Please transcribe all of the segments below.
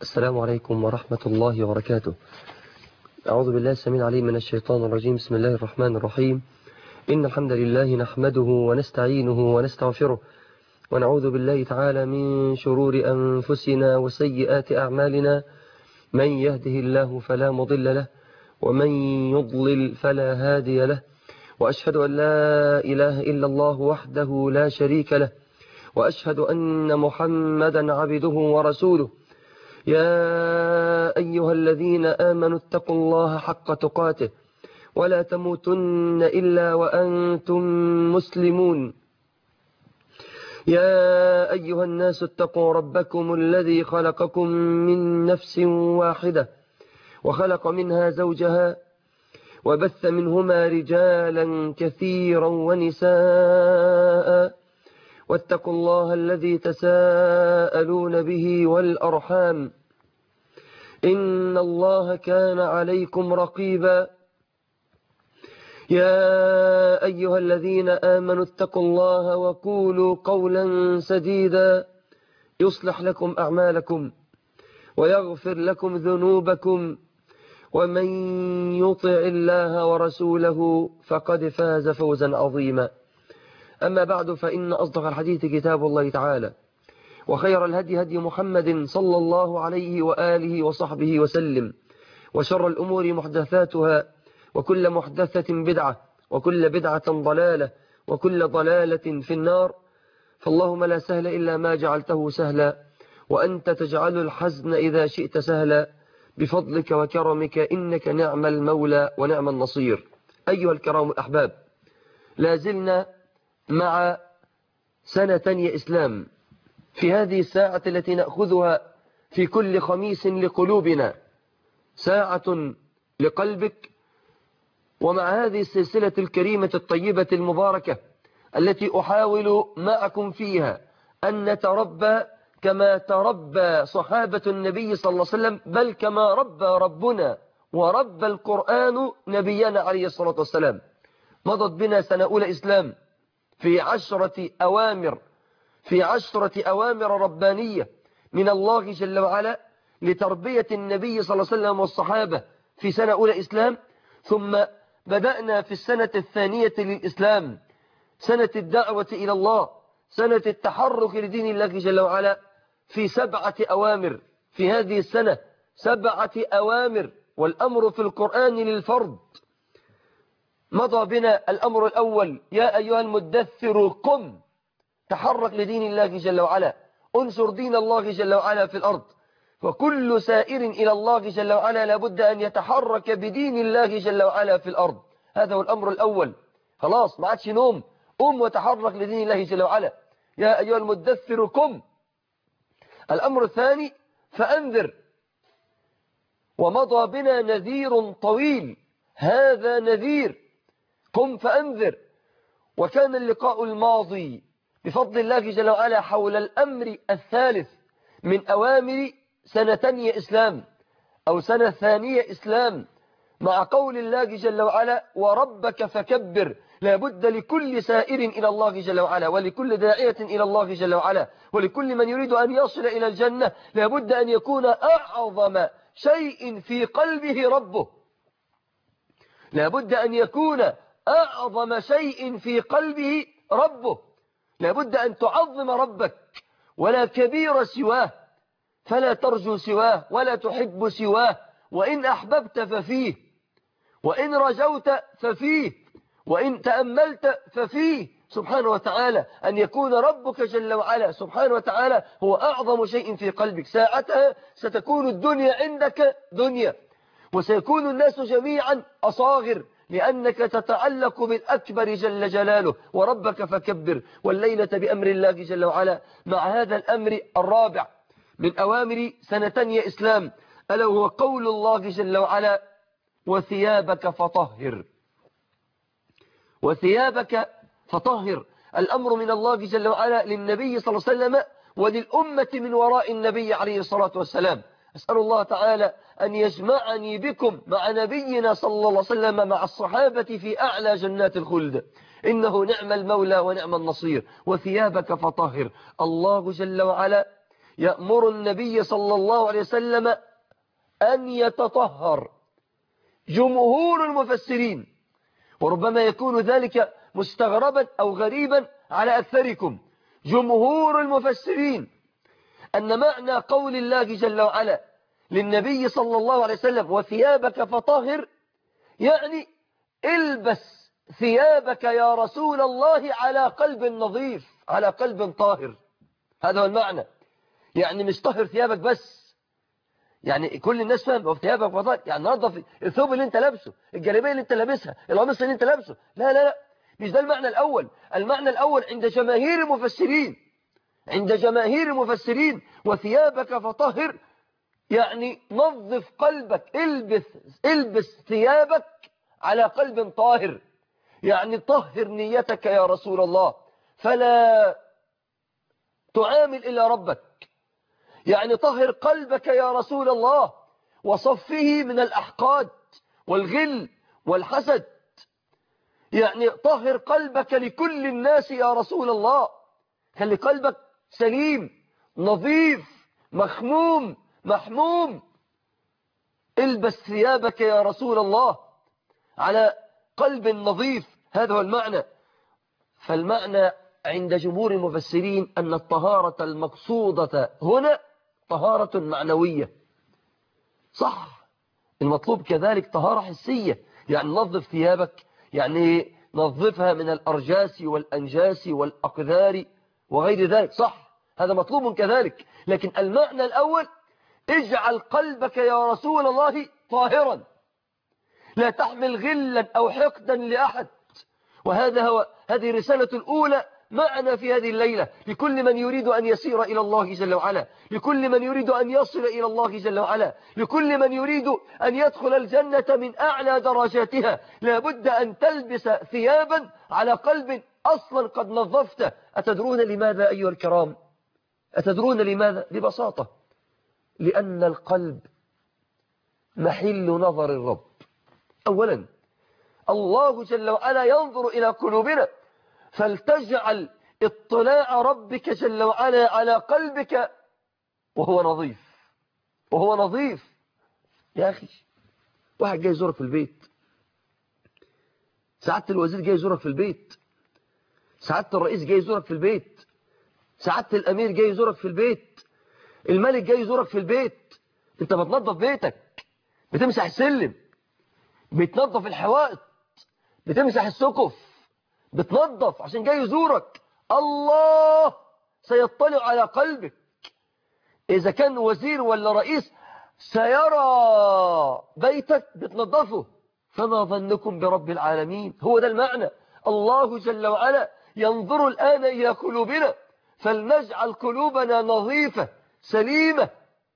السلام عليكم ورحمة الله وبركاته. أعوذ بالله السميع العليم من الشيطان الرجيم. بسم الله الرحمن الرحيم. إن الحمد لله نحمده ونستعينه ونستغفره ونعوذ بالله تعالى من شرور أنفسنا وسيئات أعمالنا، من يهده الله فلا مضل له ومن يضلل فلا هادي له، وأشهد أن لا إله إلا الله وحده لا شريك له، وأشهد أن محمدا عبده ورسوله. يا أيها الذين آمنوا اتقوا الله حق تقاته ولا تموتن إلا وأنتم مسلمون. يا أيها الناس اتقوا ربكم الذي خلقكم من نفس واحدة وخلق منها زوجها وبث منهما رجالا كثيرا ونساء، واتقوا الله الذي تساءلون به والأرحام إن الله كان عليكم رقيبا. يا أيها الذين آمنوا اتقوا الله وقولوا قولا سديدا يصلح لكم أعمالكم ويغفر لكم ذنوبكم، ومن يطع الله ورسوله فقد فاز فوزا عظيما. أما بعد، فإن أصدق الحديث كتاب الله تعالى، وخير الهدي هدي محمد صلى الله عليه وآله وصحبه وسلم، وشر الأمور محدثاتها، وكل محدثة بدعة، وكل بدعة ضلالة، وكل ضلالة في النار. فاللهم لا سهل إلا ما جعلته سهلا، وأنت تجعل الحزن إذا شئت سهلا، بفضلك وكرمك إنك نعم المولى ونعم النصير. أيها الكرام الأحباب، لازلنا مع سنة تانية إسلام في هذه الساعة التي نأخذها في كل خميس لقلوبنا، ساعة لقلبك. ومع هذه السلسلة الكريمة الطيبة المباركة التي أحاول معكم فيها أن نتربى كما تربى صحابة النبي صلى الله عليه وسلم، بل كما ربى ربنا وربى القرآن نبينا عليه الصلاة والسلام. مضت بنا سنة أولى إسلام في 10 أوامر ربانية من الله جل وعلا لتربية النبي صلى الله عليه وسلم والصحابة في سنة أولى إسلام. ثم بدأنا في السنة الثانية للإسلام، سنة الدعوة إلى الله، سنة التحرك لدين الله جل وعلا، في 7 أوامر في هذه السنة، 7 أوامر، والأمر في القرآن للفرض. مضى بنا الأمر الأول: يا أيها المدثر قم، تحرك لدين الله جل وعلا، انشر دين الله جل وعلا في الأرض. وكل سائر إلى الله جل وعلا لابد أن يتحرك بدين الله جل وعلا في الأرض. هذا هو الأمر الأول. خلاص ما عادش نوم، قم وتحرك لدين الله جل وعلا. يا أيها المدثر قم. الأمر الثاني: فأنذر. ومضى بنا نذير طويل، هذا نذير، قم فأنذر. وكان اللقاء الماضي بفضل الله جل وعلا حول الأمر الثالث من أوامر سنة تانية إسلام أو سنة ثانية إسلام، مع قول الله جل وعلا: وربك فكبر. لابد لكل سائر إلى الله جل وعلا، ولكل داعية إلى الله جل وعلا، ولكل من يريد أن يصل إلى الجنة، لابد أن يكون أعظم شيء في قلبه ربه. لابد أن يكون أعظم شيء في قلبه ربه. لابد أن تعظم ربك، ولا كبير سواه، فلا ترجو سواه ولا تحب سواه. وإن أحببت ففيه، وإن رجوت ففيه، وإن تأملت ففيه سبحانه وتعالى. أن يكون ربك جل وعلا سبحانه وتعالى هو أعظم شيء في قلبك، ساعتها ستكون الدنيا عندك دنيا، وسيكون الناس جميعا أصاغر، لأنك تتعلق بالأكبر جل جلاله. وربك فكبر، والليلة بأمر الله جل وعلا مع هذا الأمر الرابع من أوامر سنة تانية إسلام، ألا هو قول الله جل وعلا: وثيابك فطهر. وثيابك فطهر. الأمر من الله جل وعلا للنبي صلى الله عليه وسلم وللأمة من وراء النبي عليه الصلاة والسلام. أسأل الله تعالى أن يجمعني بكم مع نبينا صلى الله عليه وسلم مع الصحابة في أعلى جنات الخلد، إنه نعم المولى ونعم النصير. وثيابك فطهر. الله جل وعلا يأمر النبي صلى الله عليه وسلم أن يتطهر. جمهور المفسرين، وربما يكون ذلك مستغربا أو غريبا على أكثركم، جمهور المفسرين أن معنى قول الله جل وعلا للنبي صلى الله عليه وسلم وثيابك فطهر، يعني البس ثيابك يا رسول الله على قلب نظيف، على قلب طاهر. هذا هو المعنى، يعني مش طهر ثيابك بس، يعني كل الناس فاهم ثيابك فطهر يعني نظف الثوب اللي انت لابسه، الجلابيه اللي انت لابسها، القميص اللي انت لابسه. لا لا لا، مش ده المعنى الأول. المعنى الأول عند جماهير المفسرين، عند جماهير المفسرين وثيابك فطهر يعني نظف قلبك، البس ثيابك على قلب طاهر، يعني طهر نيتك يا رسول الله فلا تعامل إلا ربك، يعني طهر قلبك يا رسول الله وصفه من الأحقاد والغل والحسد، يعني طهر قلبك لكل الناس يا رسول الله، خلي قلبك سليم نظيف مخموم محموم. البس ثيابك يا رسول الله على قلب نظيف، هذا هو المعنى. فالمعنى عند جمهور المفسرين أن الطهارة المقصودة هنا طهارة معنوية، صح. المطلوب كذلك طهارة حسية، يعني نظف ثيابك، يعني نظفها من الأرجاس والأنجاس والأقذار وغير ذلك، صح، هذا مطلوب كذلك. لكن المعنى الأول اجعل قلبك يا رسول الله طاهرا، لا تحمل غلا أو حقدا لأحد. هذه الرسالة الأولى معنا في هذه الليلة، لكل من يريد أن يسير إلى الله جل وعلا، لكل من يريد أن يصل إلى الله جل وعلا، لكل من يريد أن يدخل الجنة من أعلى درجاتها. لا بد أن تلبس ثيابا على قلب أصلا قد نظفته. أتدرون لماذا أيها الكرام؟ أتدرون لماذا؟ ببساطة، لأن القلب محل نظر الرب. أولا الله جل وعلا ينظر إلى قلوبنا، فلتجعل اطلاع ربك جل وعلا على قلبك وهو نظيف، وهو نظيف. يا أخي، واحد جاي يزورك في البيت، سعادة الوزير جاي يزورك في البيت، سعادة الرئيس جاي يزورك في البيت، سعادة الأمير جاي يزورك في البيت، الملك جاي يزورك في البيت. انت بتنظف بيتك، بتمسح السلم، بتنظف الحوائط، بتمسح السقف، بتنظف عشان جاي يزورك. الله سيطلع على قلبك، إذا كان وزير ولا رئيس سيرى بيتك بتنظفه، فما ظنكم برب العالمين؟ هو ده المعنى. الله جل وعلا ينظر الآن إلى قلوبنا، فلنجعل قلوبنا نظيفة سليمة.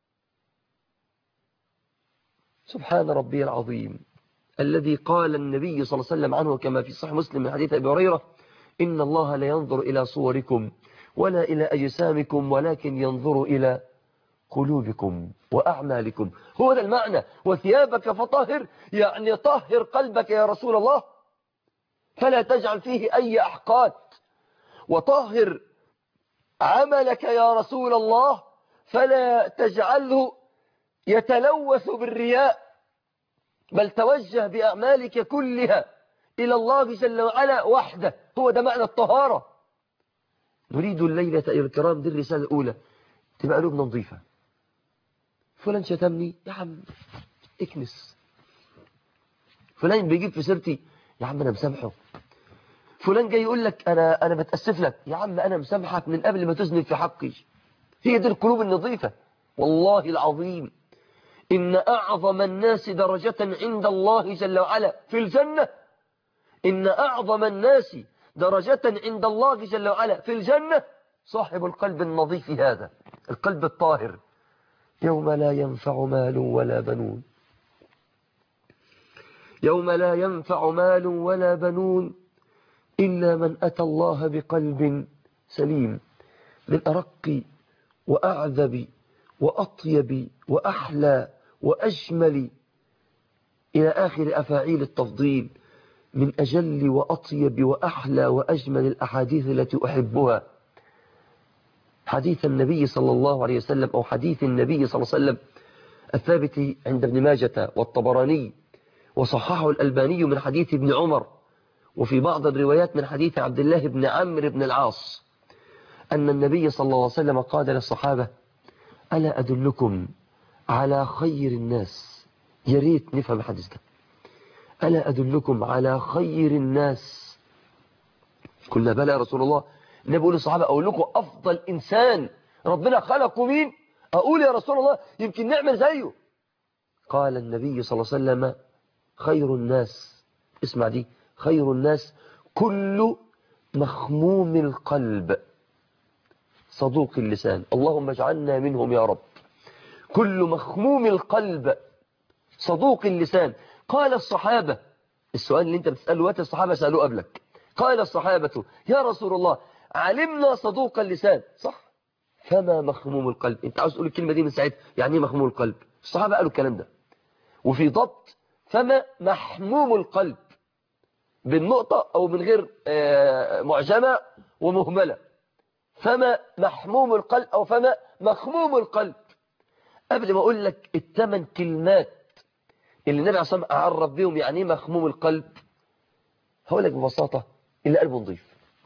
سبحان ربي العظيم الذي قال النبي صلى الله عليه وسلم عنه كما في صحيح مسلم من حديث أبي هريرة: إن الله لا ينظر إلى صوركم ولا إلى أجسامكم ولكن ينظر إلى قلوبكم وأعمالكم. هو ده المعنى. وثيابك فطهر، يعني طهر قلبك يا رسول الله فلا تجعل فيه أي أحقاد، وطهر عملك يا رسول الله فلا تجعله يتلوث بالرياء، بل توجه بأعمالك كلها إلى الله جل وعلا وحده. هو ده معنى الطهارة. نريد الليلة أيها الكرام، دي الرسالة الأولى، تبقى قلوبنا نظيفة. فلان شتمني، يا عم اكنس. فلان بيجيب في سيرتي، يا عم أنا مسامحه. فلان جاي يقول لك أنا بتأسف لك، يا عم أنا مسامحك من قبل ما تذنب في حقي. هي دي القلوب النظيفة. والله العظيم إن أعظم الناس درجة عند الله جل وعلا في الجنة، إن أعظم الناس درجة عند الله جل وعلا في الجنة صاحب القلب النظيف، هذا القلب الطاهر. يوم لا ينفع مال ولا بنون، يوم لا ينفع مال ولا بنون إلا من أتى الله بقلب سليم. من أرق وأعذب وأطيب وأحلى وأجمل إلى آخر أفاعيل التفضيل، من أجل وأطيب وأحلى وأجمل الأحاديث التي أحبها حديث النبي صلى الله عليه وسلم أو حديث النبي صلى الله عليه وسلم الثابت عند ابن ماجة والطبراني، وصححه الألباني من حديث ابن عمر، وفي بعض الروايات من حديث عبد الله بن عمرو بن العاص، أن النبي صلى الله عليه وسلم قال للصحابة: ألا أدلكم على خير الناس؟ يا ريت نفهم الحديث ده. ألا أدلكم على خير الناس؟ قلنا: بلى يا رسول الله. النبي يقول للصحابة: أقول لكم أفضل إنسان ربنا خلقه مين؟ أقول يا رسول الله يمكن نعمل زيه. قال النبي صلى الله عليه وسلم: خير الناس، اسمع دي، خير الناس كل مخموم القلب صدوق اللسان. اللهم اجعلنا منهم يا رب. كل مخموم القلب صدوق اللسان. قال الصحابة، السؤال اللي انت بتسأله وقت الصحابة سألوه قبلك، قال الصحابة: يا رسول الله علمنا صدوق اللسان، صح، فما مخموم القلب؟ انت عاوز تقول الكلمة دي من ساعتها، يعني ايه مخموم القلب؟ الصحابة قالوا الكلام ده. وفي ضبط فما محموم القلب بالنقطة أو من غير معجمة ومهملة. فما محموم القلب أو فما مخموم القلب. قبل ما أقول لك الثمان كلمات اللي النبي عليه الصلاة والسلام أعرف بيهم يعني ايه مخموم القلب، هقول لك ببساطة: اللي قلبه نظيف.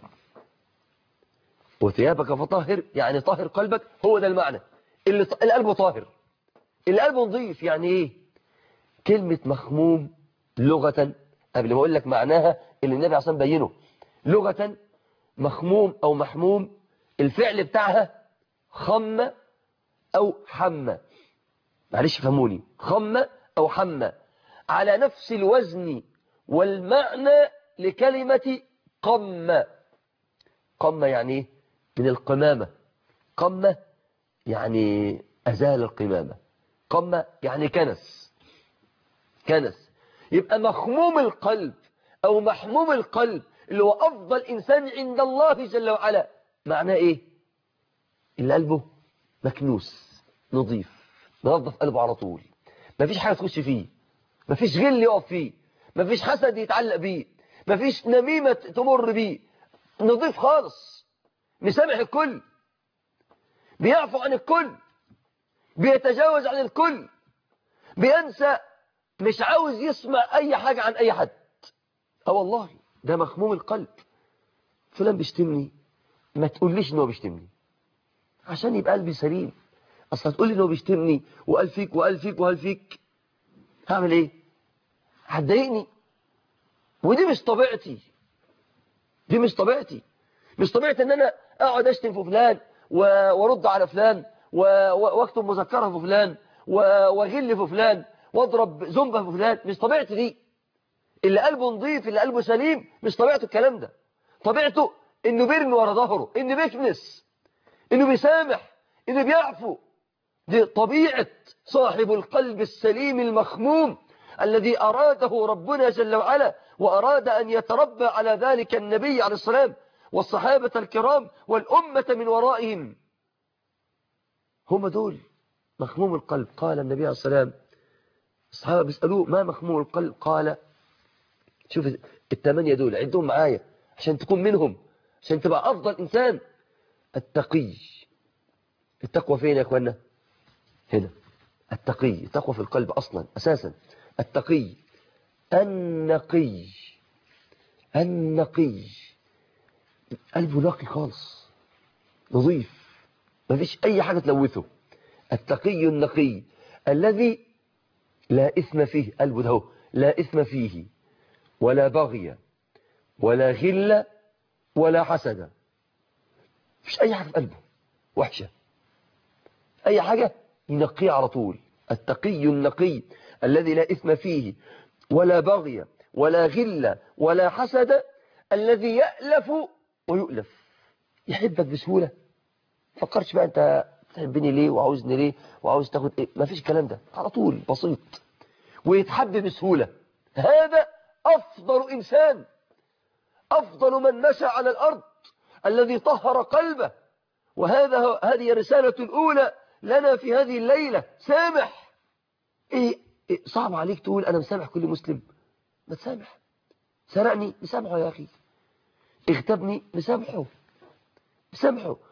وثيابك فطهر، يعني طهر قلبك، هو ده المعنى. اللي قلبه طاهر، اللي قلبه نظيف. يعني ايه كلمة مخموم لغة؟ قبل ما أقول لك معناها اللي النبي عليه الصلاة والسلام بينه لغة، مخموم أو محموم الفعل بتاعها خم أو حم. معلش فهموني، خم أو حم على نفس الوزن والمعنى لكلمة قم. قم يعني ايه؟ من القمامة. قم يعني أزال القمامة. قم يعني كنس. كنس. يبقى مخموم القلب أو محموم القلب اللي هو أفضل إنسان عند الله جل وعلا، معناه إيه؟ اللي قلبه مكنوس نظيف، نظف قلبه على طول، مفيش حاجة تخش فيه، مفيش غل يقف فيه، مفيش حسد يتعلق بيه، مفيش نميمة تمر بيه، نظيف خالص، مسامح الكل، بيعفو عن الكل، بيتجاوز عن الكل، بينسى، مش عاوز يسمع أي حاجة عن أي حد. والله ده مخموم القلب. فلان بيشتمني، ما تقوليش إنه بيشتمني عشان يبقى قلبي سليم. أصلا تقول لي إنه بيشتمني وقال فيك وقال فيك وقال فيك، هعمل إيه؟ هتضايقني. ودي مش طبيعتي، دي مش طبيعتي. مش طبيعتي إن أنا أقعد أشتم في فلان وارد على فلان واكتب مذكرة في فلان واغل في فلان واضرب زنبة في فلان. مش طبيعتي دي. اللي قلبه نظيف، اللي قلبه سليم، مش طبيعته الكلام ده. طبيعته انه بيرمي ورا ظهره، انه بيكنس، انه بيسامح، انه بيعفو. دي طبيعة صاحب القلب السليم المخموم الذي أراده ربنا جل وعلا، وأراد أن يتربى على ذلك النبي عليه السلام والصحابة الكرام والأمة من ورائهم. هم دول مخموم القلب. قال النبي عليه السلام، الصحابة بيسألوه: ما مخموم القلب؟ قال، شوف الثمانية دول عندهم معايا عشان تكون منهم، عشان تبقى أفضل إنسان: التقي. التقوى فين يا أخوانا؟ هنا. التقي، التقوى في القلب أصلا أساسا. التقي. النقي. النقي قلبه نقي خالص، نظيف، ما فيش أي حاجة تلوثه. التقي النقي الذي لا إثم فيه، قلبه ده لا إثم فيه ولا بغي ولا غل ولا حسد. مفيش أي حاجة في قلبه وحشة، أي حاجة ينقيه على طول. التقي النقي الذي لا إثم فيه ولا بغي ولا غل ولا حسد، الذي يألف ويؤلف. يحبك بسهولة، فكرش بقى أنت تحبني ليه وعاوزني ليه وعاوز تاخد إيه، مفيش الكلام ده، على طول بسيط ويتحب بسهولة. هذا أفضل إنسان، أفضل من مشى على الأرض، الذي طهر قلبه. هذه الرسالة الأولى لنا في هذه الليلة. سامح. إيه صعب عليك تقول أنا مسامح كل مسلم؟ ما تسامح. سرقني مسامحه يا أخي، اغتبني مسامحه، مسامحه.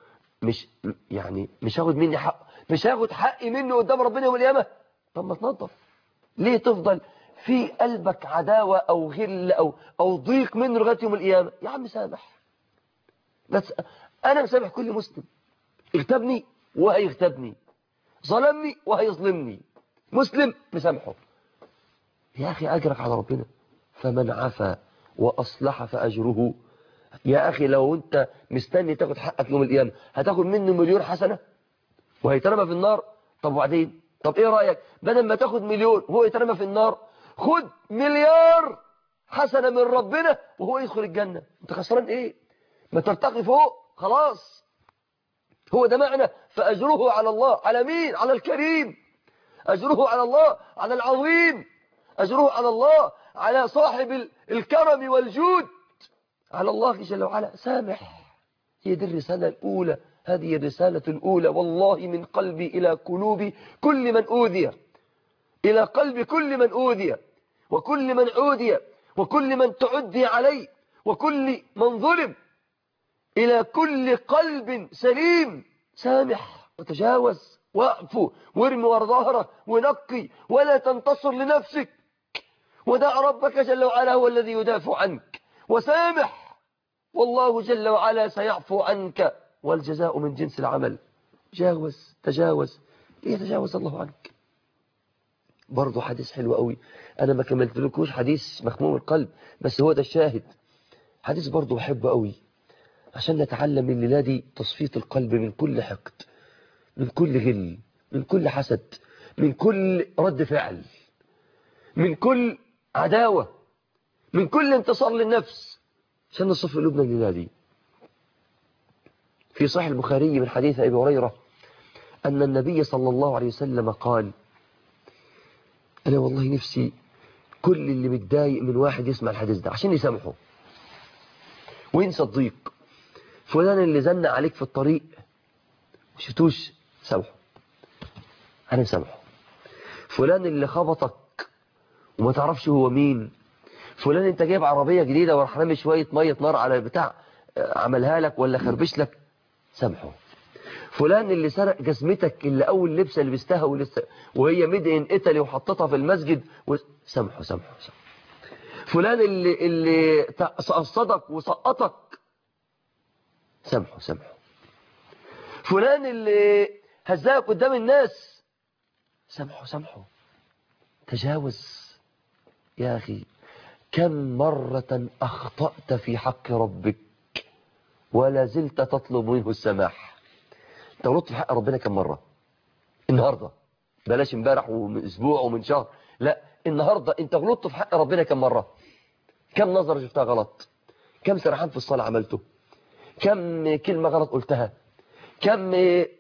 مش هاخد مني حق، مش هاخد حقي منه قدام ربنا يوم القيامة. طب ما تنظف، ليه تفضل في قلبك عداوة أو غل أو ضيق منه لغاية يوم القيامة؟ يا عم سامح، بس أنا مسامح كل مسلم، اغتابني وهيغتابني، ظلمني وهيظلمني، مسلم مسامحه. يا أخي أجرك على ربنا، فمن عفا وأصلح فأجره. يا أخي لو أنت مستني تاخد حقك يوم القيامة هتاخد منه مليون حسنة وهيترمى في النار. طب وبعدين؟ طب إيه رأيك بدل ما تاخد مليون وهو يترمى في النار، خد مليار حسنة من ربنا وهو يدخل الجنة. أنت خسران إيه؟ ما ترتقي فوق خلاص. هو ده معنى فأجره على الله. على مين؟ على الكريم. أجره على الله، على العظيم. أجره على الله، على صاحب الكرم والجود، على الله جل وعلا. سامح. هي دي الرسالة الأولى، هذه الرسالة الأولى والله من قلبي إلى قلوب كل من أوذي، إلى قلب كل من أوذي وكل من عودي وكل من تعدي عليه وكل من ظلم، إلى كل قلب سليم. سامح وتجاوز واعفو وارمي ورا ظهرك ونقي ولا تنتصر لنفسك، ودع ربك جل وعلا هو الذي يدافع عنك. وسامح والله جل وعلا سيعفو عنك، والجزاء من جنس العمل. جاوز، تجاوز، يتجاوز الله عنك. برضو حديث حلو قوي، أنا ما كملت لكوش حديث مخموم القلب، بس هو ده الشاهد. حديث برضو بحبه قوي عشان نتعلم من الليلة دي تصفية القلب من كل حقد، من كل غل، من كل حسد، من كل رد فعل، من كل عداوة، من كل انتصار للنفس، عشان نصفي قلوبنا الليلة دي. في صحيح البخاري من حديث أبي هريرة أن النبي صلى الله عليه وسلم قال: أنا والله نفسي كل اللي متضايق من واحد يسمع الحديث ده عشان يسامحه وينسى الضيق. فلان اللي زنق عليك في الطريق شفتوش، سامحه، أنا مسامحه. فلان اللي خبطك وما تعرفش هو مين، فلان انت جايب عربية جديدة وراح رامي شوية مية نار على البتاع عملها لك ولا خربش لك، سامحه. فلان اللي سرق جزمتك اللي أول لبسة لبستها وهي ميد ان ايطالي وحطتها في المسجد سامحه، سامحه. فلان اللي قصدك وسقطك، سامحه، سامحه. فلان اللي هزاك قدام الناس، سامحه، سامحه. تجاوز. يا أخي كم مرة أخطأت في حق ربك ولا زلت تطلب منه السماح؟ انت غلطت في حق ربنا كم مرة النهاردة؟ بلاش امبارح ومن اسبوع ومن شهر، لا النهاردة. انت غلطت في حق ربنا كم مرة؟ كم نظرة شفتها غلط؟ كم سرحان في الصلاة عملته؟ كم كلمة غلط قلتها؟ كم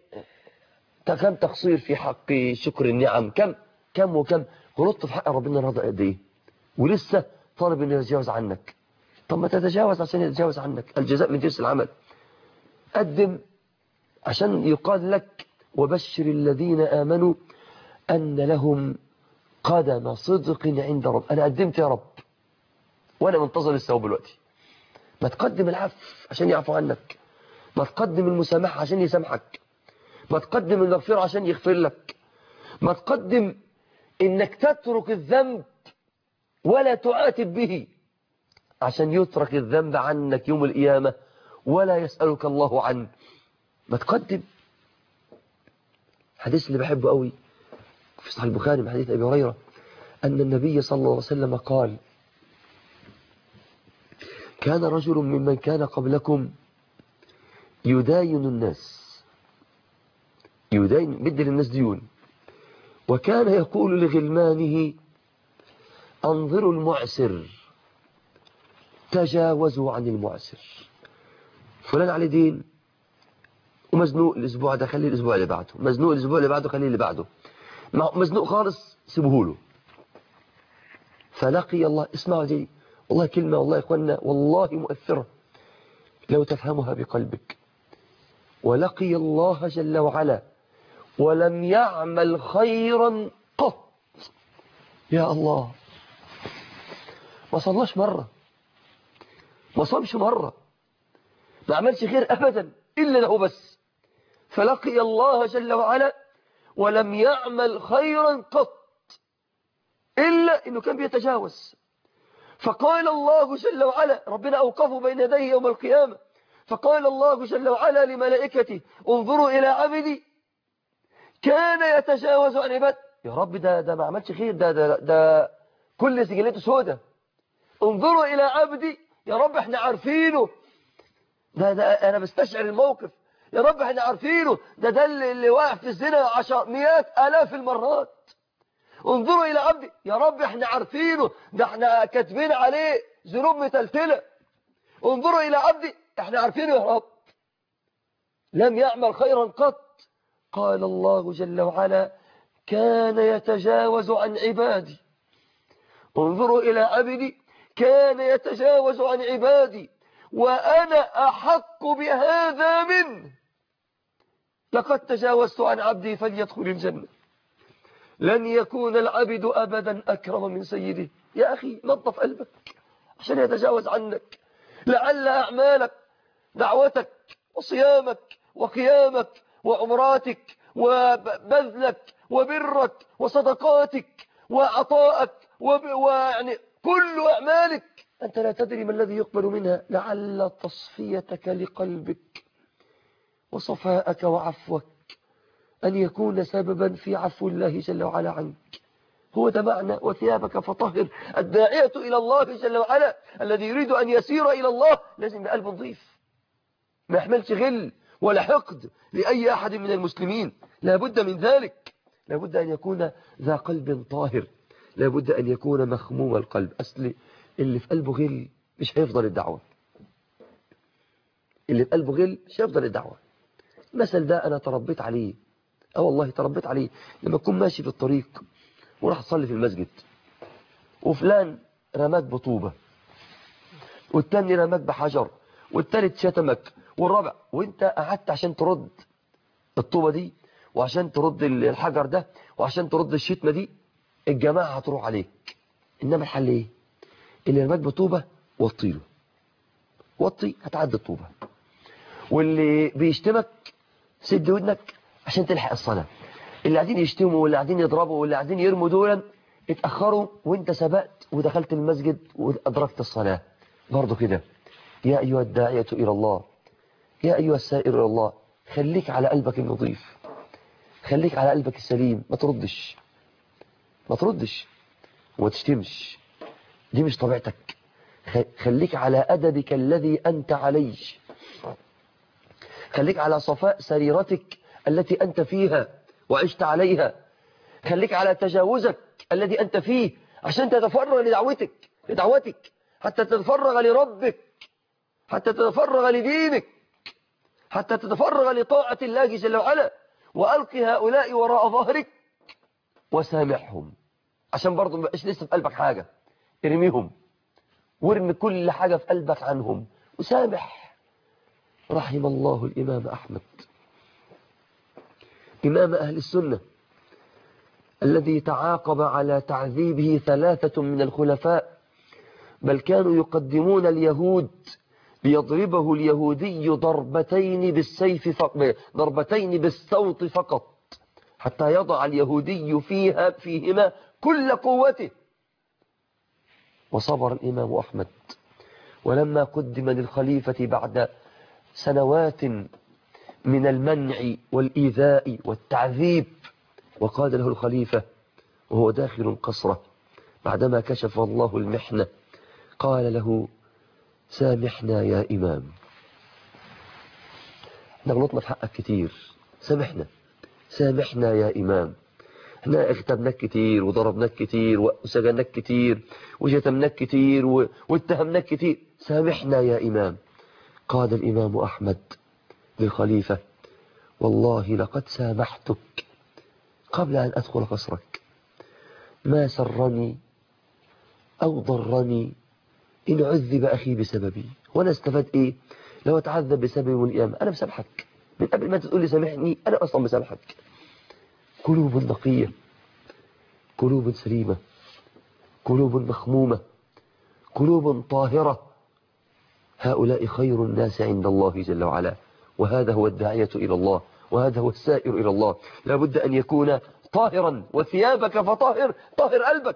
تقصير في حق شكر النعم؟ كم غلطت في حق ربنا النهاردة قد ايه؟ ولسه طالب انه يتجاوز عنك. طب ما تتجاوز عشان يتجاوز عنك، الجزاء من جنس العمل. قدم عشان يقال لك: وبشر الذين آمنوا أن لهم قدم صدق عند رب. أنا قدمت يا رب وأنا منتظر الثواب دلوقتي. ما تقدم العفو عشان يعفو عنك، ما تقدم المسامحة عشان يسامحك، ما تقدم المغفرة عشان يغفر لك، ما تقدم إنك تترك الذنب ولا تعاتب به عشان يترك الذنب عنك يوم القيامة ولا يسألك الله عنه. ما تقدم. حديث اللي بحبه قوي في صحيح البخاري من حديث أبي هريرة أن النبي صلى الله عليه وسلم قال: كان رجل ممن كان قبلكم يداين الناس، بدل الناس ديون، وكان يقول لغلمانه: أنظروا المعسر، تجاوزوا عن المعسر. فلان عليه دين ومزنوق الأسبوع ده، خليه الأسبوع اللي بعده، مزنوق الأسبوع اللي بعده، خليه اللي بعده، مزنوق خالص سيبوه له. فلقي الله. اسمعوا دي والله كلمة، والله يا إخوانا والله مؤثرة لو تفهمها بقلبك. ولقي الله جل وعلا ولم يعمل خيرا قط. يا الله، ما صلاش مرة، ما صامش مرة، ما عملش خير أبدا إلا له بس، فلقي الله جل وعلا ولم يعمل خيرا قط إلا أنه كان بيتجاوز. فقال الله جل وعلا، ربنا أوقفه بين يديه يوم القيامة، فقال الله جل وعلا لملائكته انظروا إلى عبدي كان يتجاوز عن عباد. يا رب ده ما عملش خير، ده كل سجلته سودة. انظروا إلى عبدي، يا رب احنا عارفينه، ده أنا بستشعر الموقف، يا رب احنا عارفينه، ده اللي واقع في الزنا مئات آلاف المرات. انظروا إلى عبدي، يا رب احنا عارفينه، ده احنا كاتبين عليه ذنوب متلتلة. انظروا إلى عبدي، احنا عارفينه يا رب لم يعمل خيرا قط. قال الله جل وعلا كان يتجاوز عن عبادي. انظروا إلى عبدي كان يتجاوز عن عبادي وأنا أحق بهذا منه. لقد تجاوزت عن عبدي فليدخل الجنة. لن يكون العبد أبدا أكرم من سيده. يا أخي نظف قلبك عشان يتجاوز عنك. لعل أعمالك، دعوتك وصيامك وقيامك وعمراتك وبذلك وبرك وصدقاتك وعطائك ويعني كل أعمالك أنت لا تدري ما الذي يقبل منها. لعل تصفيتك لقلبك وصفاءك وعفوك أن يكون سببا في عفو الله جل وعلا عنك. هو ده معنى وثيابك فطهر. الداعية إلى الله جل وعلا الذي يريد أن يسير إلى الله لازم بقلب نظيف، ما يحملش غل ولا حقد لأي أحد من المسلمين. لابد من ذلك، لابد أن يكون ذا قلب طاهر، لابد أن يكون مخموم القلب. أصل اللي في قلبه غل مش هيفضل الدعوة، اللي في قلبه غل مش هيفضل الدعوة. المثل ده أنا تربيت عليه، والله تربيت عليه. لما أكون ماشي في الطريق وراح أصلي في المسجد وفلان رماك بطوبة والتاني رماك بحجر والتالت شتمك والرابع، وانت قعدت عشان ترد الطوبة دي وعشان ترد الحجر ده وعشان ترد الشتمة دي، الجماعة هتروح عليك. إنما الحل إيه؟ اللي رماك بطوبة وطيله، وطي هتعدي الطوبة. واللي بيشتمك سد ودنك عشان تلحق الصلاة. اللي قاعدين يشتموا واللي قاعدين يضربوا واللي قاعدين يرموا دولا اتأخروا وانت سبقت ودخلت المسجد وأدركت الصلاة. برضو كده يا أيها الداعية إلى الله، يا أيها السائر إلى الله، خليك على قلبك النظيف، خليك على قلبك السليم. ما تردش وما تشتمش، دي مش طبيعتك. خليك على أدبك الذي أنت عليه، خليك على صفاء سريرتك التي أنت فيها وعشت عليها، خليك على تجاوزك الذي أنت فيه عشان تتفرغ لدعوتك حتى تتفرغ لربك، حتى تتفرغ لدينك، حتى تتفرغ لطاعة الله جل وعلا. وألقي هؤلاء وراء ظهرك وسامحهم، عشان برضو ما بقاش لسه في قلبك حاجة. ارميهم وارمي كل حاجة في قلبك عنهم وسامح. رحم الله الإمام أحمد إمام أهل السنة الذي تعاقب على تعذيبه 3 من الخلفاء، بل كانوا يقدمون اليهود ليضربه اليهودي ضربتين بالصوت فقط حتى يضع اليهودي فيهما كل قوته. وصبر الإمام أحمد، ولما قدم للخليفة بعد سنوات من المنع والإيذاء والتعذيب، وقال له الخليفة وهو داخل قصره بعدما كشف الله المحنة، قال له سامحنا يا إمام، احنا غلطنا في حقك كتير، سامحنا يا إمام، احنا اغتبناك كتير وضربناك كتير وسجناك كتير وشتمناك كتير واتهمناك كتير، سامحنا يا إمام. قال الإمام أحمد للخليفة والله لقد سامحتك قبل أن أدخل قصرك، ما سرني أو ضرني إن عذب أخي بسببي، وأنا استفاد إيه لو أتعذب بسببي يوم القيامة؟ أنا بسامحك من قبل ما تقول لي سامحني، أنا أصلا بسامحك. قلوب نقية، قلوب سليمة، قلوب مخمومة، قلوب طاهرة، هؤلاء خير الناس عند الله جل وعلا. وهذا هو الداعية إلى الله، وهذا هو السائر إلى الله. لابد أن يكون طاهرا، وثيابك فطهر، طهر قلبك،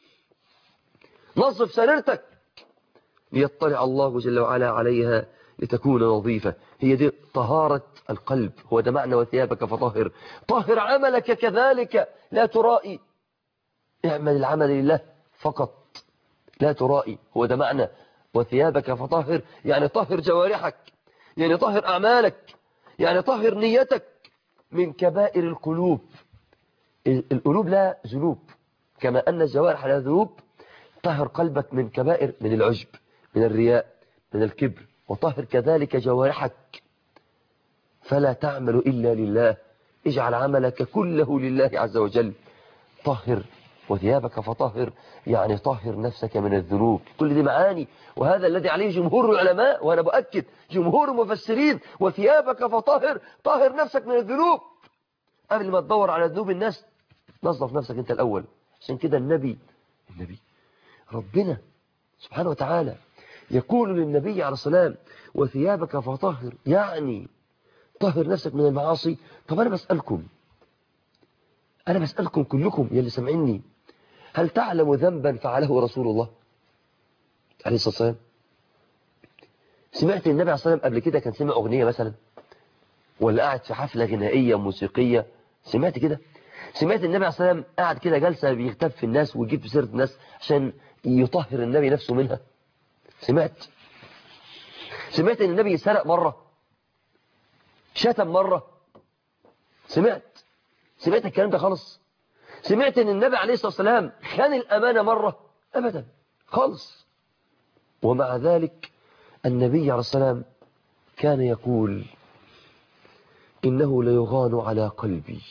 نظف سريرتك ليطلع الله جل وعلا عليها لتكون نظيفة. هي دي طهارة القلب، هو ده معنى وثيابك فطهر. طهر عملك كذلك، لا ترائي، اعمل العمل لله فقط لا ترائي، هو ده معنى وثيابك فطهر. يعني طهر جوارحك، يعني طهر أعمالك، يعني طهر نيتك من كبائر القلوب. القلوب لا ذنوب كما أن الجوارح لا ذنوب. طهر قلبك من كبائر، من العجب، من الرياء، من الكبر، وطهر كذلك جوارحك فلا تعمل إلا لله. اجعل عملك كله لله عز وجل. طهر وثيابك فطهر، يعني طهر نفسك من الذنوب. كل دي معاني، وهذا الذي عليه جمهور العلماء، وأنا بأكد جمهور المفسرين. وثيابك فطهر، طهر نفسك من الذنوب. قبل ما تدور على ذنوب الناس نظف نفسك أنت الأول. عشان كده النبي ربنا سبحانه وتعالى يقول للنبي عليه السلام وثيابك فطهر، يعني طهر نفسك من المعاصي. طب أنا بسألكم كلكم يلي سمعني، هل تعلم ذنبا فعله رسول الله عليه الصلاة والسلام؟ سمعت النبي عليه الصلاة والسلام قبل كده كان سمع أغنية مثلا، ولا قاعد في حفلة غنائية موسيقية؟ سمعت كده؟ سمعت النبي عليه الصلاة والسلام قاعد كده جلسة بيغتاب في الناس ويجيب في سيرة الناس عشان يطهر النبي نفسه منها؟ سمعت ان النبي سرق مرة، شتم مرة؟ سمعت الكلام ده خالص؟ سمعت ان النبي عليه الصلاة والسلام خان الأمانة مرة؟ أبدا خالص. ومع ذلك النبي عليه الصلاة والسلام كان يقول إنه ليغان على قلبي.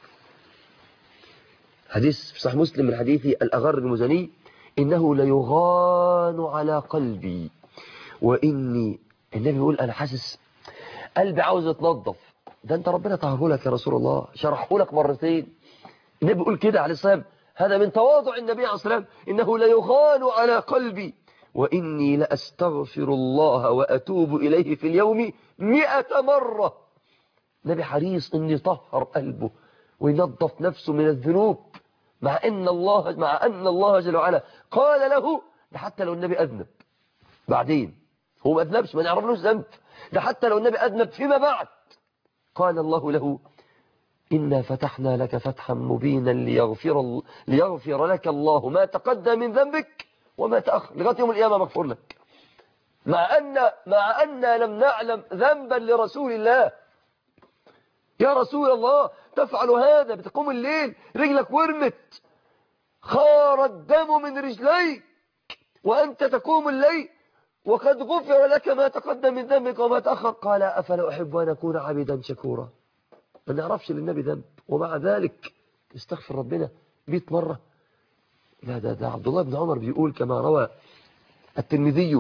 حديث في صحيح مسلم من حديث الأغر المزني، إنه ليغان على قلبي وإني، النبي يقول أنا حاسس قلبي عاوز يتنظف. ده أنت ربنا طهره لك يا رسول الله، شرحه لك مرتين. النبي يقول كده عليه السلام، هذا من تواضع النبي عليه السلام، إنه ليغان على قلبي وإني لأستغفر الله وأتوب إليه في اليوم 100 مرة. النبي حريص أن يطهر قلبه وينظف نفسه من الذنوب، مع أن الله جل وعلا قال له ده حتى لو النبي أذنب بعدين، هو ما أذنبش، ما نعرفلوش ذنب، ده حتى لو النبي أذنب فيما بعد قال الله له إنا فتحنا لك فتحا مبينا ليغفر لك الله ما تقدم من ذنبك وما تأخر، لغاية يوم القيامة مغفور لك. مع أن لم نعلم ذنبا لرسول الله. يا رسول الله تفعل هذا، بتقوم الليل رجلك ورمت، خار الدم من رجليك وأنت تقوم الليل وقد غفر لك ما تقدم من ذنبك وما تأخر. قال أفلا أحب أن أكون عبدا شكورا. ما نعرفش للنبي ذنب ومع ذلك استغفر ربنا 100 مرة. لا ده عبد الله بن عمر بيقول كما روى الترمذي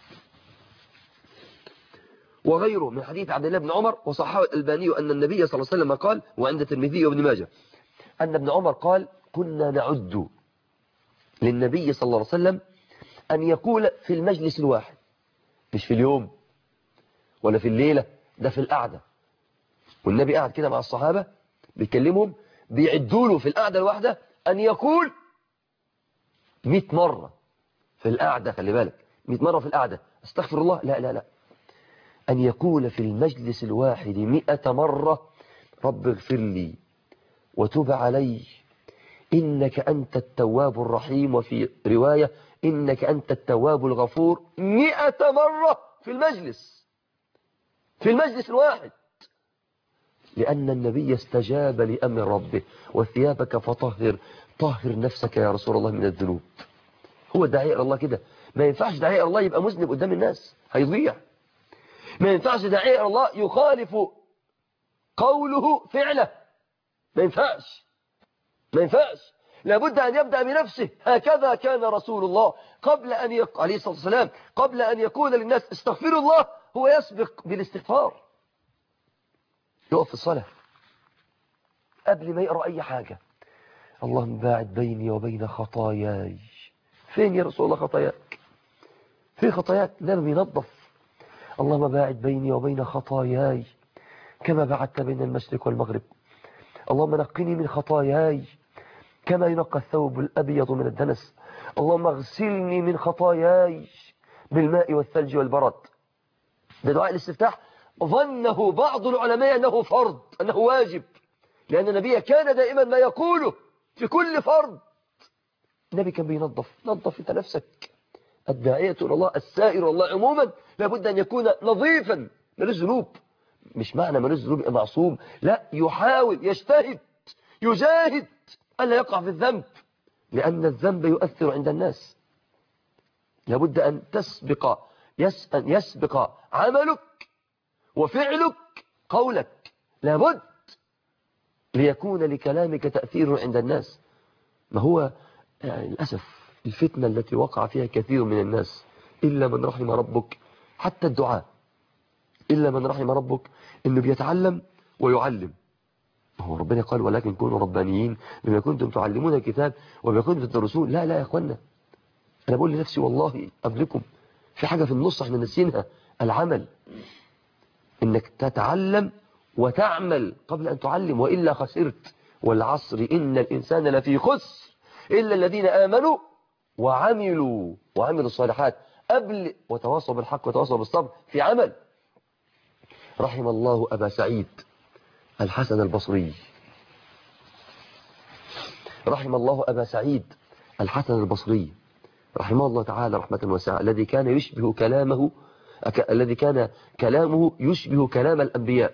وغيره من حديث عبد الله بن عمر وصححه الألباني أن النبي صلى الله عليه وسلم قال، وعند الترمذي وابن ماجه، أن ابن عمر قال كنا نعد للنبي صلى الله عليه وسلم أن يقول في المجلس الواحد، مش في اليوم ولا في الليلة، ده في القعدة، والنبي قاعد كده مع الصحابة بيكلمهم، بيعدوا له في القعدة الواحدة أن يقول 100 مرة في القعدة. خلي بالك 100 مرة في القعدة استغفر الله، لا أن يقول في المجلس الواحد 100 مرة رب اغفر لي وتب علي إنك أنت التواب الرحيم، وفي رواية إنك أنت التواب الغفور. 100 مرة في المجلس الواحد، لأن النبي استجاب لأمر ربه وثيابك فطهر، طهر نفسك يا رسول الله من الذنوب. هو داعية إلى الله كده. ما ينفعش داعية إلى الله يبقى مذنب قدام الناس، هيضيع. ما ينفعش داعية إلى الله يخالف قوله فعله، ما ينفعش. لابد أن يبدأ بنفسه. هكذا كان رسول الله قبل أن عليه الصلاة والسلام قبل أن يقول للناس استغفروا الله، هو يسبق بالاستغفار. يقف في الصلاة قبل ما يقرأ أي حاجة، اللهم باعد بيني وبين خطاياي. فين يا رسول الله خطاياك؟ في خطاياك؟ لا بينظف. اللهم باعد بيني وبين خطاياي كما بعدت بين المشرق والمغرب. اللهم نقني من خطاياي كما ينقى الثوب الأبيض من الدنس. اللهم اغسلني من خطاياي بالماء والثلج والبرد. ده دعاء الاستفتاح ظنه بعض العلماء أنه فرض، أنه واجب، لأن النبي كان دائما ما يقوله في كل فرض. النبي كان نظف انت نفسك. الداعية إلى الله، السائر إلى الله عموما لابد أن يكون نظيفا من الذنوب. مش معنى من الذنوب معصوم، لا، يحاول يجتهد يجاهد ألا يقع في الذنب، لأن الذنب يؤثر عند الناس. لابد أن يسبق عملك وفعلك قولك، لابد ليكون لكلامك تأثير عند الناس. ما هو يعني للأسف الفتنة التي وقع فيها كثير من الناس إلا من رحم ربك، حتى الدعاء إلا من رحم ربك إنه بيتعلم ويعلم. هو ربنا قال ولكن كونوا ربانيين بما كنتم تعلمون الكتاب وبما كنتم تدرسون. لا يا أخوانا، أنا بقول لنفسي والله قبلكم في حاجة في النص احنا نسينها، العمل. إنك تتعلم وتعمل قبل أن تعلم، وإلا خسرت. والعصر إن الإنسان لفي خسر إلا الذين آمنوا وعملوا الصالحات. قبل وتواصوا بالحق وتواصوا بالصبر في عمل. رحم الله أبا سعيد الحسن البصري، رحم الله أبا سعيد الحسن البصري رحمه الله تعالى رحمة واسعة، الذي كان كلامه يشبه كلام الأنبياء.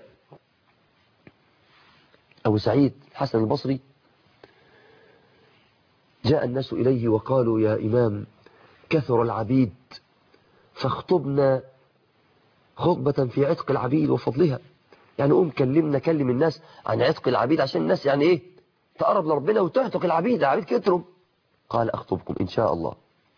أبو سعيد الحسن البصري جاء الناس إليه وقالوا يا إمام كثر العبيد فاخطبنا خطبة في عتق العبيد وفضلها. يعني كلم الناس عن عتق العبيد عشان الناس يعني إيه تقرب لربنا وتعتق العبيد كتروا. قال أخطبكم إن شاء الله.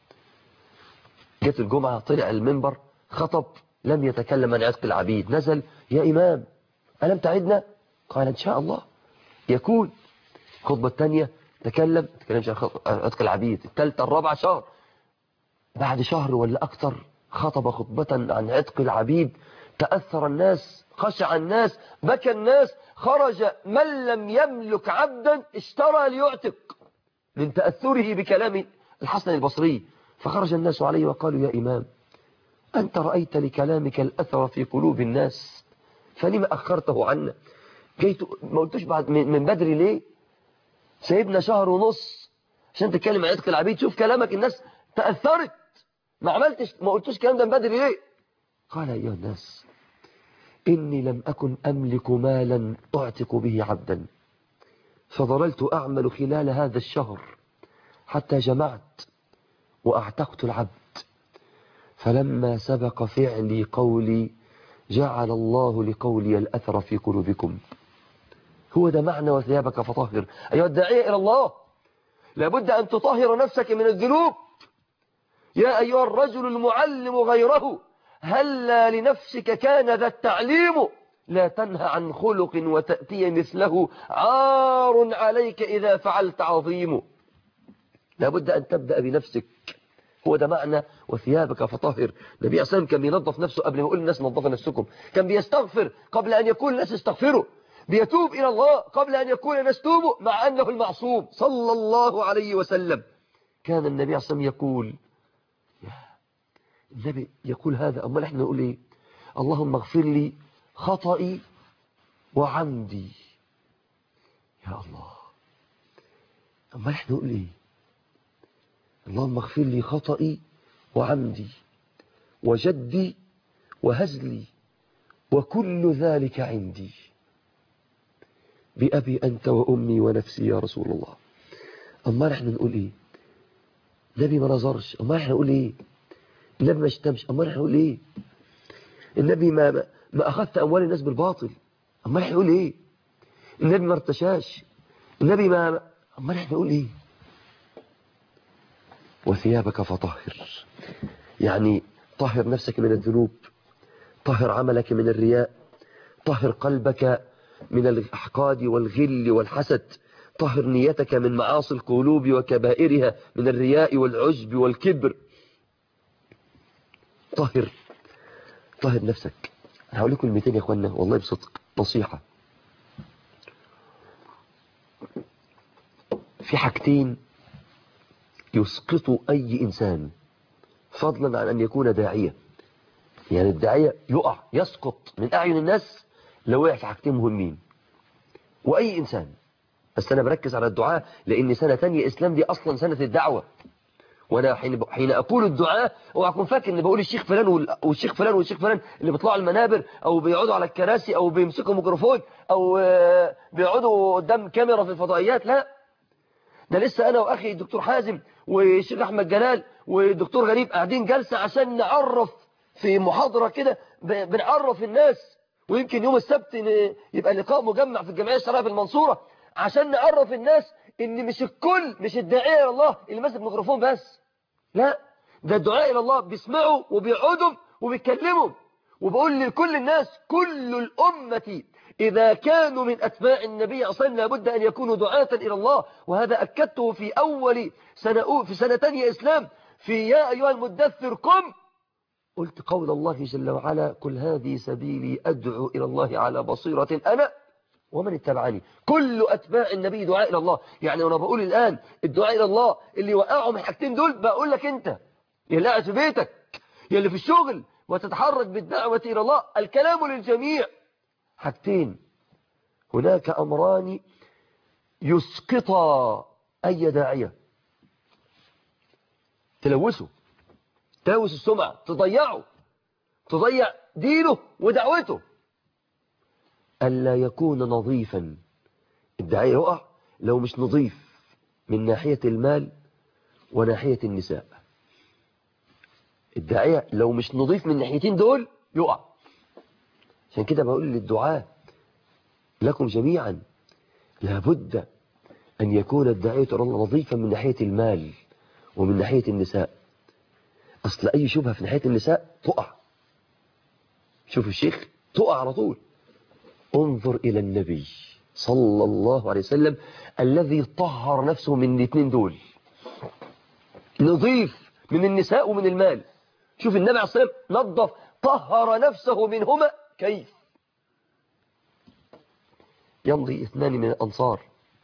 جت الجمعة طلع المنبر خطب، لم يتكلم عن عتق العبيد. نزل يا إمام ألم تعدنا؟ قال إن شاء الله يكون. خطبة الثانية تكلمش عن عتق العبيد. الثالثة الرابعة شهر، بعد شهر ولا أكثر خطب خطبة عن عتق العبيد. تأثر الناس، خشع الناس، بكى الناس. خرج من لم يملك عبدا اشترى ليعتق من تأثره بكلام الحسن البصري. فخرج الناس عليه وقالوا يا إمام أنت رأيت لكلامك الأثر في قلوب الناس فلما أخرته عنا؟ ما قلتوش بعد من بدري ليه؟ سيبنا شهر ونص عشان تتكلم عن عتق العبيد. شوف كلامك الناس تأثرت، ما قلتوش الكلام ده من بدري ليه؟ قال أيها الناس إني لم أكن أملك مالا أعتق به عبدا، فظللت أعمل خلال هذا الشهر حتى جمعت وأعتقت العبد، فلما سبق فعلي قولي جعل الله لقولي الأثر في قلوبكم. هو ده معنى وثيابك فطهر. أيها الداعية إلى الله، لابد أن تطهر نفسك من الذنوب. يا أيها الرجل المعلم غيره هلا لنفسك كان ذا التعليم، لا تنهى عن خلق وتأتي مثله عار عليك إذا فعلت عظيم. لابد أن تبدأ بنفسك. هو ده معنى وثيابك فطهر. النبي أسلام كان بينظف نفسه قبل ما يقول الناس نظفوا نفسكم. كان بيستغفر قبل أن يكون الناس استغفروا. بيتوب إلى الله قبل أن يكون الناس توبوا، مع أنه المعصوم صلى الله عليه وسلم. كان النبي أسلام يقول، النبي يقول هذا، أما نحن نقول إيه؟ اللهم اغفر لي خطئي وعمدي. يا الله، أما نحن نقول إيه؟ اللهم اغفر لي خطئي وعمدي وجدي وهزلي وكل ذلك عندي بأبي أنت وأمي ونفسي يا رسول الله. أما نحن نقول إيه؟ النبي ما نظرش. أما نحن نقول إيه؟ النبي ما اشتمش. أما نحن نقول إيه؟ النبي ما أخذت أموال الناس بالباطل. أما نحن نقول إيه؟ النبي ما ارتشاش. النبي ما أما نحن نقول إيه؟ وثيابك فطهر، يعني طهر نفسك من الذنوب، طهر عملك من الرياء، طهر قلبك من الأحقاد والغل والحسد، طهر نيتك من معاصي القلوب وكبائرها من الرياء والعجب والكبر. طهر نفسك. أنا هقول لكم كلمتين يا أخوانا والله بصدق. نصيحة. في حاجتين يسقطوا أي إنسان فضلا عن أن يكون داعية. يعني الداعية يقع يسقط من أعين الناس لو وقع في حاجتين مهمين، وأي إنسان. بس أنا بركز على الدعاء لأن سنة تانية إسلام دي أصلا سنة الدعوة. وأنا حين أقول الدعاء اوعى أكون فاكر إن بقول الشيخ فلان والشيخ فلان والشيخ فلان اللي بيطلعوا المنابر أو بيقعدوا على الكراسي أو بيمسكوا ميكروفون أو بيقعدوا قدام كاميرا في الفضائيات. لا، ده لسه أنا وأخي الدكتور حازم والشيخ أحمد جلال والدكتور غريب قاعدين جلسة عشان نعرف في محاضرة كده، بنعرف الناس. ويمكن يوم السبت يبقى لقاء مجمع في الجمعية الشرعية بالمنصورة عشان نعرف الناس إن مش الكل، مش الداعية إلى الله اللي ماسك ميكروفون بس. لا، ده الدعاء إلى الله بيسمعوا وبيقعدوا وبيتكلموا. وبقول لكل الناس كل الأمة إذا كانوا من أتباع النبي أصلا لابد أن يكونوا دعاة إلى الله. وهذا أكدته في أول سنة، في سنة تانية إسلام، في يا أيها المدثر قم. قلت قول الله جل وعلا كل هذه سبيلي أدعو إلى الله على بصيرة أنا ومن اتبعني. كل أتباع النبي دعاء إلى الله. يعني وأنا بقول الآن الدعاء إلى الله اللي وقعهم الحاجتين دول، بقول لك أنت اللي قاعد في بيتك، اللي في الشغل وتتحرك بالدعوة إلى الله، الكلام للجميع. حاجتين، هناك أمران يسقطا أي داعية، تلوثه، تلوث السمعة، تضيعه، تضيع دينه ودعوته. ألا يكون نظيفا. الداعية يقع لو مش نظيف من ناحية المال وناحية النساء. الداعية لو مش نظيف من ناحيتين دول يقع. عشان كده بقول للدعاء لكم جميعا لابد أن يكون الداعية نظيفا من ناحية المال ومن ناحية النساء. أصل أي شبهة في ناحية النساء تقع. شوف الشيخ تقع على طول. انظر إلى النبي صلى الله عليه وسلم الذي طهر نفسه من الاثنين دول، نظيف من النساء ومن المال. شوف النبي عليه الصلاة والسلام نظف طهر نفسه منهما. كيف؟ يمضي اثنان من الأنصار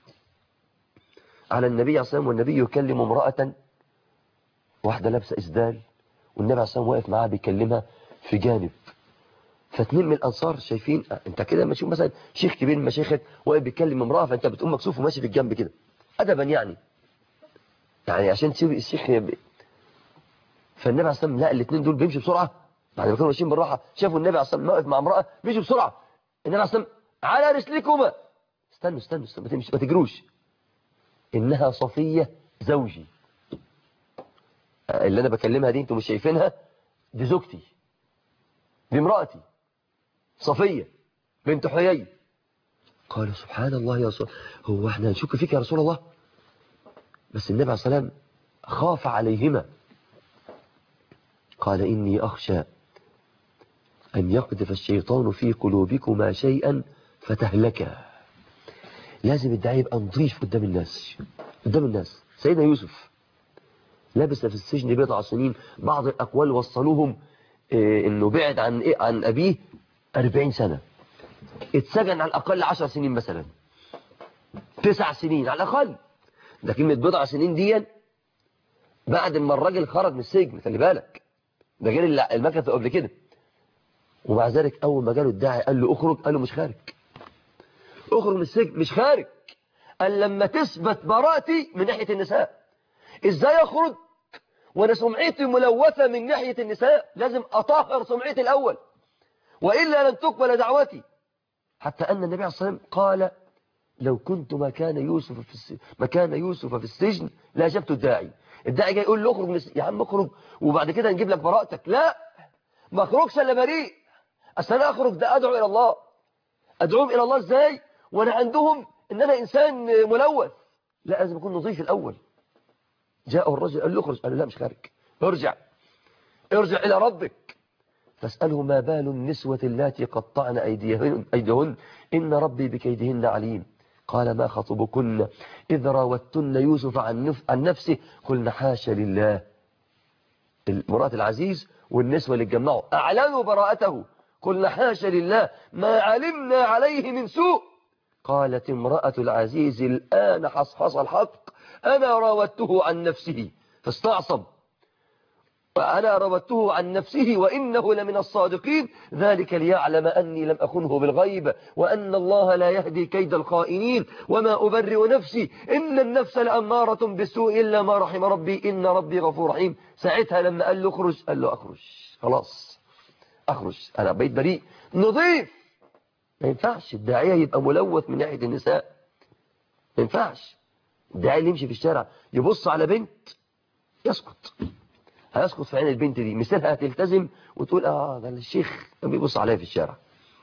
على النبي عليه الصلاة والسلام والنبي يكلم امرأة، واحدة لابسة إسدال، والنبي عليه الصلاة والسلام واقف معاها بيكلمها في جانب. فاثنين من الأنصار شايفين انت كده ما تشوف مثلا شيخ كبير من مشايخك واقف بيتكلم امرأة فانت بتقوم مكسوف وماشي في الجنب كده أدبا يعني عشان تسيب الشيخ فالنبي عليه الصلاة والسلام لا، الاثنين دول بيمشوا بسرعة بعد ما كانوا ماشيين بالراحة، شافوا النبي عليه الصلاة والسلام واقف مع امرأة بيمشوا بسرعة. النبي عليه الصلاة والسلام على رسلكما، استنوا ما تجروش، إنها صفية زوجي. اللي أنا بكلمها دي انتم مش شايفينها، دي زوجتي، دي امرأتي صفية بنت حيي. قال سبحان الله يا رسول، هو احنا نشك فيك يا رسول الله؟ بس النبي عليه الصلاة والسلام خاف عليهما. قال إني أخشى أن يقذف الشيطان في قلوبكما شيئا فتهلكا. لازم الداعي يبقى نظيف قدام الناس، قدام الناس. سيدنا يوسف لبس في السجن بضع سنين، بعض الأقوال وصلوهم إنه بعد عن أبيه 40 سنة، اتسجن على الأقل 10 سنين مثلا، 9 سنين على الأقل. ده كلمة بضع سنين دي بعد ما الراجل خرج من السجن، خلي بالك، ده غير المكث قبل كده. ومع ذلك أول ما جاله الداعي قال له اخرج، قال له مش خارج، اخرج من السجن مش خارج، قال لما تثبت براءتي من ناحية النساء. ازاي اخرج وانا سمعتي ملوثة من ناحية النساء؟ لازم اطهر سمعتي الاول وإلا لن تقبل دعوتي. حتى أن النبي عليه الصلاة والسلام قال لو كنت مكان يوسف في السجن لاجبت الداعي. الداعي جاي يقول له اخرج يا عم اخرج وبعد كده نجيب لك براءتك. لا، ما اخرجش الا بريء. اصل انا اخرج ده ادعو الى الله، ادعوهم الى الله ازاي وانا عندهم ان انا انسان ملوث؟ لا، لازم اكون نظيف الاول. جاءه الرجل قال له اخرج، قال له لا مش خارج، ارجع الى ربك فاسأله ما بال النسوة اللاتي قطعن أيديهن إن ربي بكيدهن عليم. قال ما خطبكن إذ راوتن يوسف عن نفسه قلنا حاشا لله. المرأة العزيز والنسوة اللي اتجمعوا أعلنوا براءته قلنا حاشا لله ما علمنا عليه من سوء. قالت امرأة العزيز الآن حصحص الحق أنا راودته عن نفسه فاستعصم، وأنا راودته عن نفسه وإنه لمن الصادقين، ذلك ليعلم أني لم أخنه بالغيب وأن الله لا يهدي كيد الخائنين وما أبرئ نفسي إن النفس لأمارة بالسوء إلا ما رحم ربي إن ربي غفور رحيم. ساعتها لما قال له اخرج، قال له أخرج خلاص، أخرج أنا بقيت بريء نظيف. ما ينفعش الداعية يبقى ملوث من ناحية النساء، ما ينفعش الداعية اللي يمشي في الشارع يبص على بنت يسكت، هيسقط في عين البنت دي، مثلها هتلتزم وتقول ده الشيخ كان بيبص عليها في الشارع.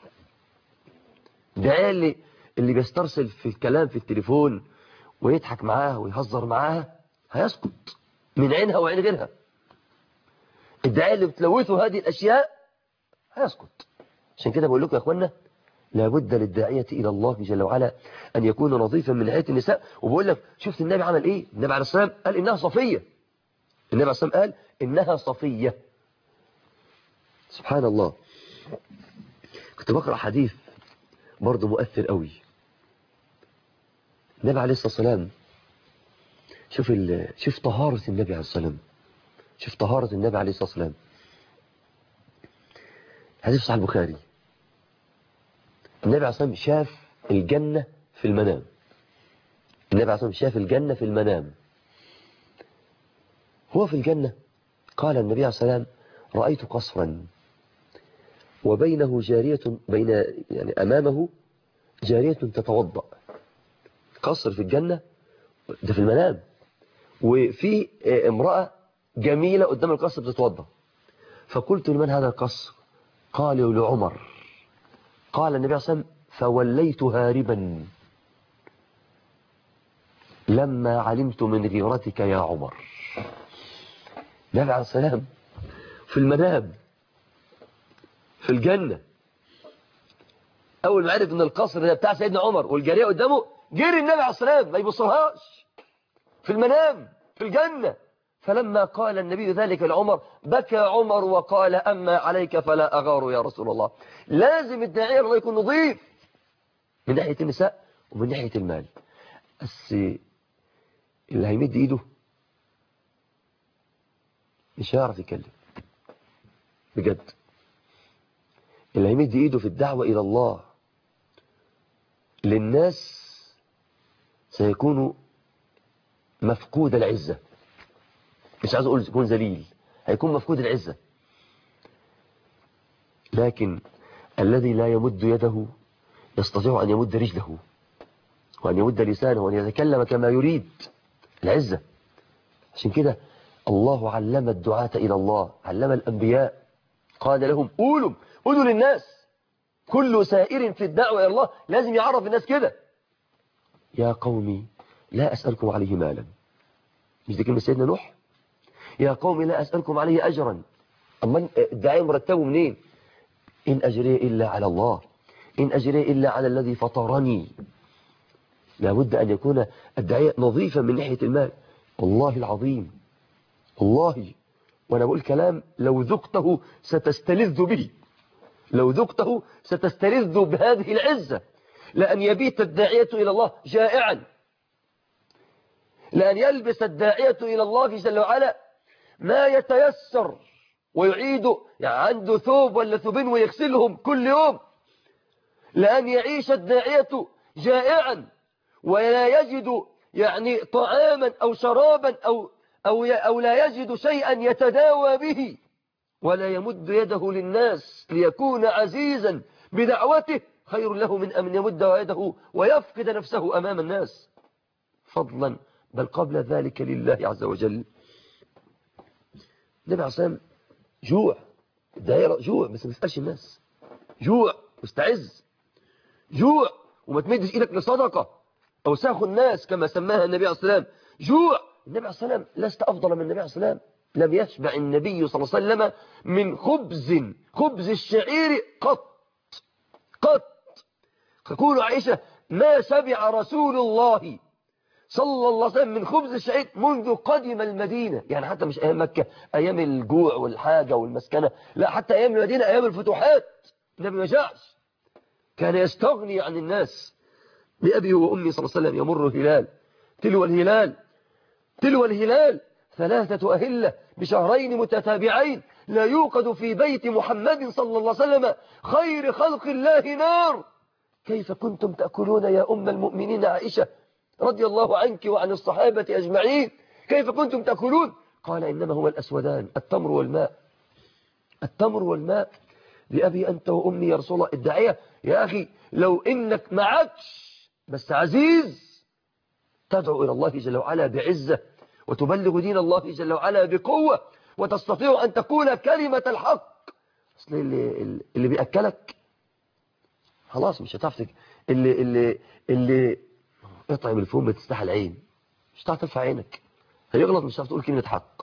ده اللي بيسترسل في الكلام في التليفون ويضحك معاها ويهزر معاها هيسقط من عينها وعين غيرها. الداعية اللي بتلوثه هذه الأشياء هيسقط. عشان كده بقول لكم يا أخوانا لابد للداعية إلى الله جل وعلا أن يكون نظيفا من ناحية النساء. وبقول لك شفت النبي عمل إيه؟ النبي عليه الصلاة والسلام قال إنها صفية، النبي عليه الصلاة والسلام قال إنها صفية. سبحان الله. كنت بقرأ حديث برضه مؤثر قوي. النبي عليه الصلاة والسلام شوف طهارة النبي عليه الصلاة والسلام، شوف طهارة النبي عليه الصلاة والسلام. حديث صحيح البخاري. النبي عليه الصلاة والسلام شاف الجنة في المنام. النبي عليه الصلاة والسلام شاف الجنة في المنام. هو في الجنة قال النبي عليه الصلاة والسلام رأيت قصرا وبينه جارية، يعني أمامه جارية تتوضأ. قصر في الجنة ده في المنام، وفي امرأة جميلة قدام القصر بتتوضأ. فقلت لمن هذا القصر؟ قالوا لعمر. قال النبي عليه الصلاة والسلام فوليت هاربا لما علمت من غيرتك يا عمر. النبي عليه الصلاة والسلام في المنام في الجنة أول ما عرف إن القصر ده بتاع سيدنا عمر والجارية قدامه جري النبي عليه الصلاة والسلام ما يبصلهاش في المنام في الجنة. فلما قال النبي ذلك لعمر بكى عمر وقال أما عليك فلا أغار يا رسول الله. لازم الداعية الله يكون نظيف من ناحية النساء ومن ناحية المال. بس اللي هيمد إيده مش هيعرف يتكلم بجد. اللي هيمد إيده في الدعوة إلى الله للناس سيكون مفقود العزة. مش عايز أقول يكون ذليل، هيكون مفقود العزة. لكن الذي لا يمد يده يستطيع أن يمد رجله وأن يمد لسانه وأن يتكلم كما يريد. العزة. عشان كده الله علم الدعاة إلى الله، علم الأنبياء، قال لهم قولوا للناس. كل سائر في الدعوة إلى الله لازم يعرف الناس كده. يا قومي لا أسألكم عليه مالا. مش دي كلمة سيدنا نوح؟ يا قومي لا أسألكم عليه أجرا. أما الداعية مرتبه منين؟ إن أجري إلا على الله، إن أجري إلا على الذي فطرني. لابد أن يكون الداعية نظيفا من ناحية المال. والله العظيم والله وأنا بقول كلام لو ذقته ستستلذ به، لو ذقته ستستلذ بهذه العزة. لأن يبيت الداعية إلى الله جائعا، لأن يلبس الداعية إلى الله جل وعلا ما يتيسر ويعيد، يعني عنده ثوب ولا ثوبين ويغسلهم كل يوم. لأن يعيش الداعية جائعا ولا يجد يعني طعاما أو شرابا أو لا يجد شيئا يتداوى به، ولا يمد يده للناس ليكون عزيزا بدعوته، خير له من أن يمد يده ويفقد نفسه أمام الناس، فضلا بل قبل ذلك لله عز وجل. النبي عليه الصلاة جوع، الدائرة جوع بس ما تسألش الناس، جوع مستعز، جوع وما تمدش إيدك لصدقة أو ساخ الناس كما سماها النبي عليه الصلاة والسلام. جوع. النبي عليه الصلاة والسلام لست أفضل من النبي عليه الصلاة والسلام. لم يشبع النبي صلى الله عليه وسلم من خبز الشعير قط. تقول عائشة ما شبع رسول الله صلى الله عليه وسلم من خبز الشعير منذ قدم المدينة. يعني حتى مش أيام مكة، أيام الجوع والحاجة والمسكنة، لا حتى أيام المدينة، أيام الفتوحات النبي ما جاعش، كان يستغني عن الناس. بأبي وأمي صلى الله عليه وسلم يمر هلال تلو الهلال تلو الهلال 3 أهلة بشهرين متتابعين لا يوقد في بيت محمد صلى الله عليه وسلم خير خلق الله نار. كيف كنتم تأكلون يا أم المؤمنين عائشة رضي الله عنك وعن الصحابة أجمعين؟ كيف كنتم تأكلون؟ قال إنما هو الأسودان، التمر والماء، التمر والماء. بأبي أنت وأمي يا رسول الله. الداعية يا أخي لو إنك معكش بس عزيز تدعو إلى الله جل وعلا بعزة، وتبلغ دين الله جل وعلا بقوة، وتستطيع أن تقول كلمة الحق. أصل اللي بيأكلك خلاص مش هتعرف اللي يطعم الفم بتستحى العين، مش هتعرف ترفع عينك، هيغلط مش هتعرف تقول كلمة حق.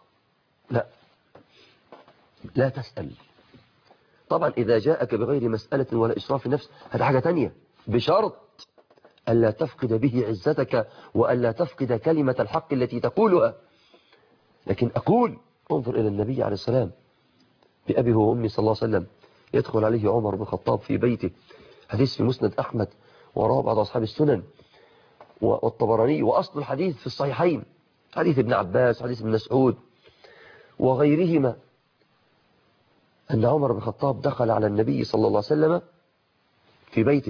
لا تسأل. طبعا إذا جاءك بغير مسألة ولا إشراف النفس هذا حاجة تانية، بشرط ألا تفقد به عزتك وألا تفقد كلمة الحق التي تقولها. لكن أقول انظر إلى النبي عليه السلام بأبيه وأمي صلى الله عليه وسلم، يدخل عليه عمر بن الخطاب في بيته، حديث في مسند أحمد ورواه بعض أصحاب السنن والطبراني، وأصل الحديث في الصحيحين، حديث ابن عباس حديث ابن مسعود وغيرهما، أن عمر بن الخطاب دخل على النبي صلى الله عليه وسلم في بيته،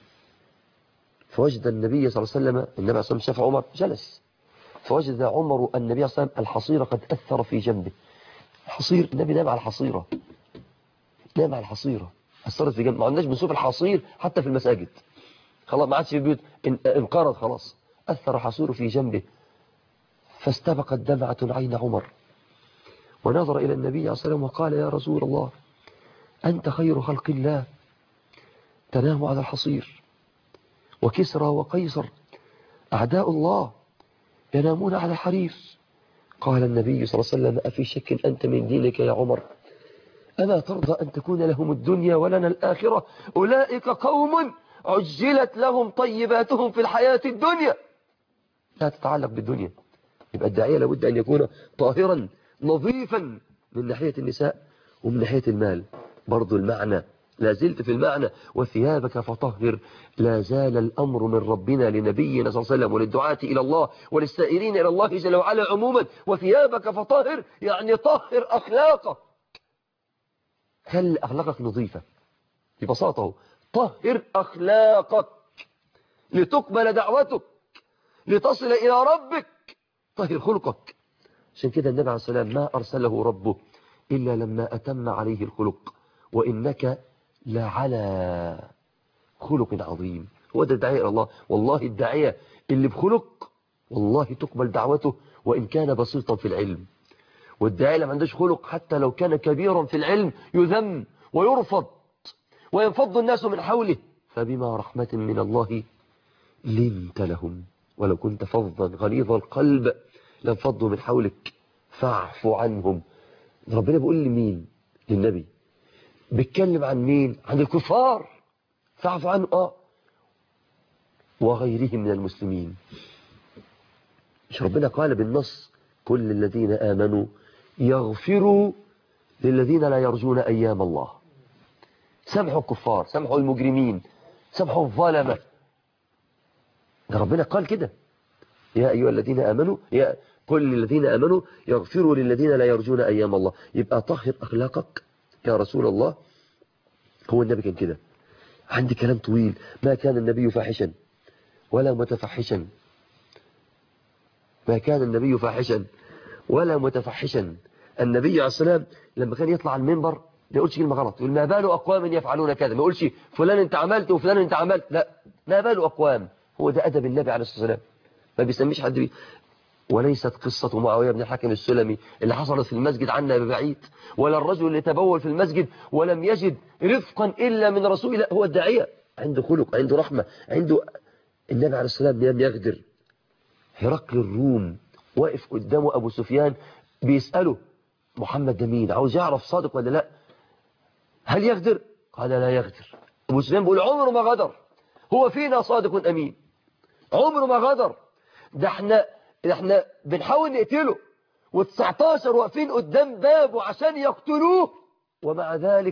فوجد النبي صلى الله عليه وسلم، النبي عليه الصلاة والسلام شاف عمر جلس، فوجد عمر النبي صلى الله عليه وسلم الحصيرة قد أثر في جنبه. الحصير، النبي نام على الحصيرة، نام على الحصيرة أثرت في جنبه. ما عندناش بنشوف الحصير حتى في المساجد، خلاص ما عادش في البيوت، انقرض خلاص. أثر حصيره في جنبه فاستبقت دمعة عين عمر، ونظر إلى النبي عليه الصلاة والسلام وقال يا رسول الله أنت خير خلق الله تنام على الحصير، وكسرى وقيصر أعداء الله ينامون على الحرير. قال النبي صلى الله عليه وسلم أفي شك أنت من دينك يا عمر؟ ألا ترضى أن تكون لهم الدنيا ولنا الآخرة؟ أولئك قوم عجلت لهم طيباتهم في الحياة الدنيا. لا تتعلق بالدنيا. يبقى الداعية لابد أن يكون طاهرا نظيفا من ناحية النساء ومن ناحية المال. برضو المعنى لا زلت في المعنى، وثيابك فطهر. لا زال الأمر من ربنا لنبينا صلى الله عليه وسلم وللدعاة إلى الله وللسائرين إلى الله جل وعلا عموما. وثيابك فطهر يعني طهر أخلاقك، خلي أخلاقك نظيفة ببساطة. طهر أخلاقك لتقبل دعوتك لتصل إلى ربك. طهر خلقك. عشان كده النبي عليه الصلاة والسلام ما أرسله ربه إلا لما أتم عليه الخلق، وإنك لعلى خلق عظيم. هو ده الداعية إلى الله. والله الداعية اللي بخلق والله تقبل دعوته وإن كان بسيطا في العلم. والداعية اللي ما عندوش خلق حتى لو كان كبيرا في العلم يذم ويرفض وينفض الناس من حوله. فبما رحمة من الله لنت لهم ولو كنت فظا غليظ القلب لانفضوا من حولك فاعف عنهم. ربنا بيقول لمين؟ للنبي. بيتكلم عن مين؟ عن الكفار. فاعف عنهم وغيرهم من المسلمين. مش ربنا قال بالنص كل الذين آمنوا يغفروا للذين لا يرجون أيام الله. سامحوا الكفار، سامحوا المجرمين، سامحوا الظلمة. ده ربنا قال كده يا أيها الذين آمنوا كل الذين آمنوا يغفروا للذين لا يرجون أيام الله. يبقى طهر أخلاقك يا رسول الله. هو النبي كان كده. عندي كلام طويل. ما كان النبي فاحشا ولا متفحشا، ما كان النبي فاحشا ولا متفحشا. النبي عليه السلام لما كان يطلع على المنبر ما يقولش كلمة غلط، يقول ما بال أقوام يفعلون كذا، ما يقولش فلان انت عملت وفلان انت عملت، لا، ما بال أقوام. هو ده أدب النبي عليه الصلاة والسلام. ما بيسميش حد وليست قصة معاوية بن الحكم السلمي اللي حصلت في المسجد عنا ببعيد، ولا الرجل اللي تبول في المسجد ولم يجد رفقا إلا من رسول الله. هو الداعية عنده خلق، عنده رحمة، عنده. النبي عليه الصلاة والسلام لم يغدر. هرقل الروم واقف قدامه أبو سفيان بيسأله محمد ده مين، عاوز يعرف صادق ولا لا، هل يغدر؟ قال لا يغدر. أبو سفيان بيقول عمره ما غدر، هو فينا صادق أمين، عمره ما غدر. ده احنا بنحاول نقتله و19 واقفين قدام بابه عشان يقتلوه، ومع ذلك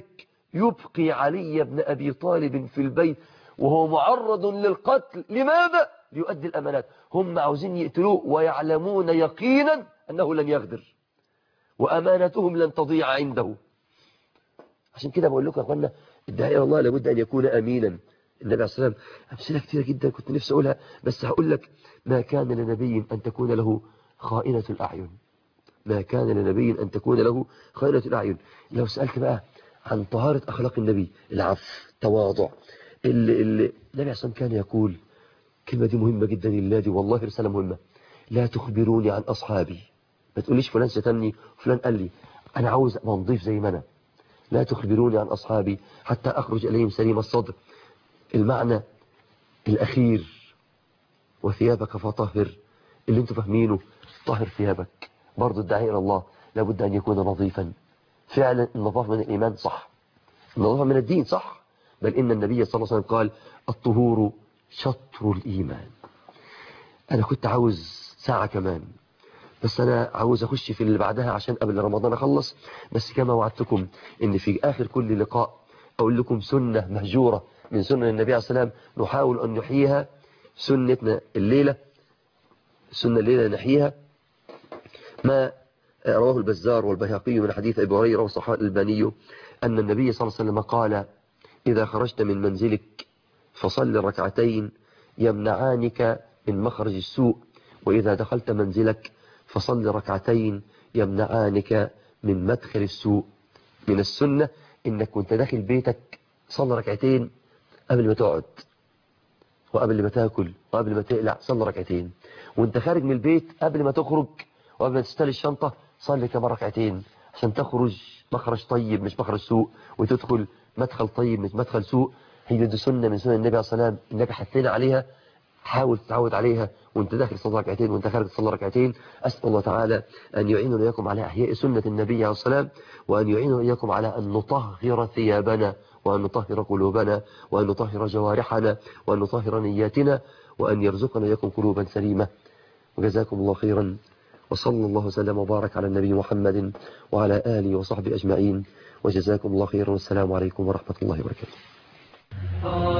يبقي علي بن أبي طالب في البيت وهو معرض للقتل. لماذا؟ ليؤدي الأمانات. هم عاوزين يقتلوه ويعلمون يقينا أنه لن يغدر وأمانتهم لن تضيع عنده. عشان كده بقول لكم يا أخوانا الداعي إلى الله لابد أن يكون أمينا. النبي عليه الصلاة والسلام أمثلة كثيرة جدا كنت نفسي أقولها، بس هقول لك: ما كان لنبي أن تكون له خائنة الأعين. ما كان لنبي أن تكون له خائنة الأعين. لو سألت بقى عن طهارة أخلاق النبي، العفو، تواضع، النبي عليه الصلاة والسلام كان يقول كلمة دي مهمة جدا لله، دي والله رسالة مهمة: لا تخبروني عن أصحابي. ما تقوليش فلان شتمني وفلان قال لي، أنا عاوز أبقى نضيف زي ما أنا. لا تخبروني عن أصحابي حتى أخرج إليهم سليم الصدر. المعنى الأخير: وثيابك فطهر. اللي انتوا فاهمينه، طهر ثيابك. برضو الداعي إلى الله لابد أن يكون نظيفا. فعلا النظافة من الإيمان صح، النظافة من الدين صح، بل إن النبي صلى الله عليه وسلم قال: الطهور شطر الإيمان. أنا كنت عاوز ساعة كمان، بس أنا عاوز أخش في اللي بعدها عشان قبل رمضان أخلص. بس كما وعدتكم إن في آخر كل لقاء أقول لكم سنة مهجورة من سنن النبي عليه الصلاة والسلام نحاول أن نحييها. سنتنا الليلة، السنة الليلة نحييها ما رواه البزار والبيهقي من حديث أبي هريرة وصححه الألباني أن النبي صلى الله عليه وسلم قال: إذا خرجت من منزلك فصل ركعتين يمنعانك من مخرج السوء، وإذا دخلت منزلك فصل ركعتين يمنعانك من مدخل السوء. من السنة إنك وانت داخل بيتك صل ركعتين قبل ما تقعد وقبل ما تاكل وقبل ما تقلع، صل ركعتين. وانت خارج من البيت قبل ما تخرج وقبل ما تستلي الشنطة صلي كمان ركعتين عشان تخرج مخرج طيب مش مخرج سوء، وتدخل مدخل طيب مش مدخل سوء. هي دي سنة من سنن النبي عليه الصلاة والسلام، النبي حثنا عليها. حاول تتعود عليها وانت داخل تصلي ركعتين وانت خارج تصلي ركعتين. أسأل الله تعالى أن يعيننا إياكم على إحياء سنة النبي عليه الصلاة والسلام، وأن يعيننا إياكم على أن نطهر ثيابنا، وأن نطهر قلوبنا، وأن نطهر جوارحنا، وأن نطهر نياتنا، وأن يرزقنا إياكم قلوبا سليمة. وجزاكم الله خيرا، وصلى الله وسلم وبارك على النبي محمد وعلى آله وصحبه أجمعين، وجزاكم الله خيرا، والسلام عليكم ورحمة الله وبركاته.